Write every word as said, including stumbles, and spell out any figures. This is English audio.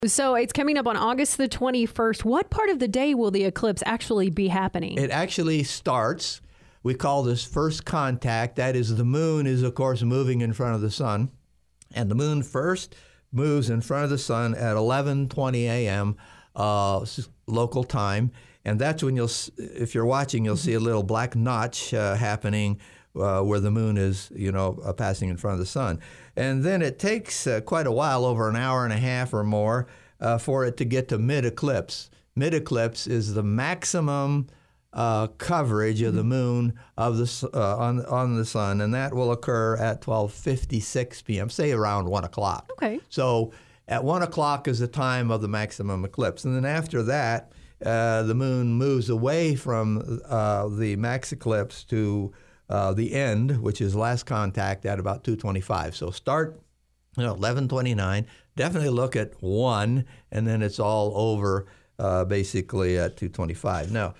So it's coming up on August the twenty-first. What part of the day will the eclipse actually be happening? It actually starts, we call this first contact. That is, the moon is, of course, moving in front of the sun. And the moon first moves in front of the sun at eleven twenty a.m. Uh, local time. And that's when you'll, if you're watching, you'll see a little black notch uh, happening uh, where the moon is, you know, uh, passing in front of the sun. And then it takes uh, quite a while, over an hour and a half or more, uh, for it to get to mid-eclipse. Mid-eclipse is the maximum uh, coverage of the moon of the uh, on on the sun, and that will occur at twelve fifty-six p.m., say around one o'clock. Okay. So at one o'clock is the time of the maximum eclipse, and then after that, uh, the moon moves away from uh, the max eclipse to uh, the end, which is last contact at about two twenty-five. So start, you know, eleven twenty-nine. Definitely look at one, and then it's all over uh, basically at two twenty-five. Now,